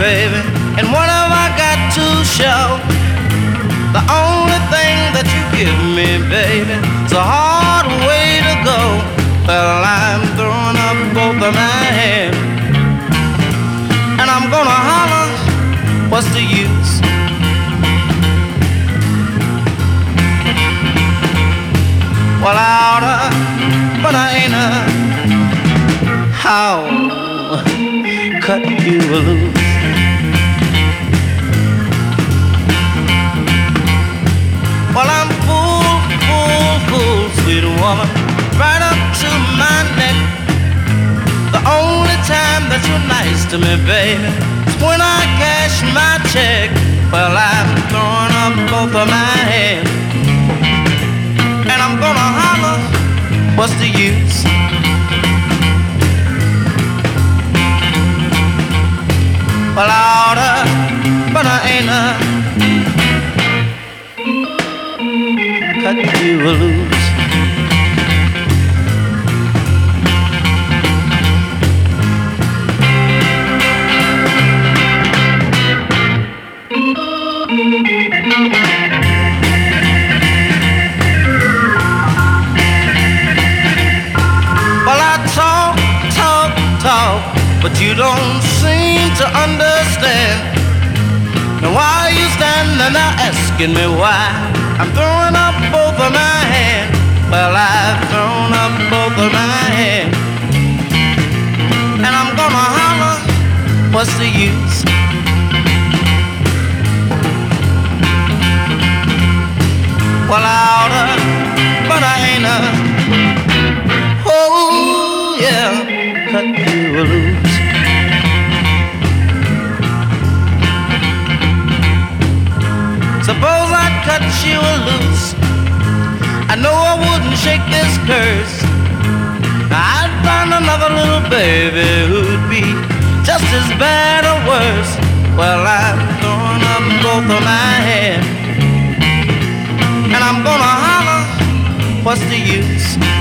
baby. And what have I got to show? The only thing that you give me, baby, it's a hard way to go. Well, I'm throwing up both of my hands, and I'm gonna holler, what's the use? Well, I oughta, but I ain't how cut you loose. Well, I'm full, sweet woman, right up to my neck. The only time that you're nice to me, baby, is when I cash my check. Well, I'm throwing up both of my hands, and I'm gonna holler, what's the use? Well, I oughta, but I ain't cut you loose. Well, I talk, but you don't seem to understand. Now why are you standing there asking me why I'm throwing up both of my hands? Well, I've thrown up both of my hands, and I'm gonna holler, what's the use? Well, I oughta, but I ain't oh yeah, cut you loose. Suppose I'd cut you loose, I know I wouldn't shake this curse. I'd find another little baby who'd be just as bad or worse. Well, I'm throwing up both of my hands, and I'm gonna holler, what's the use?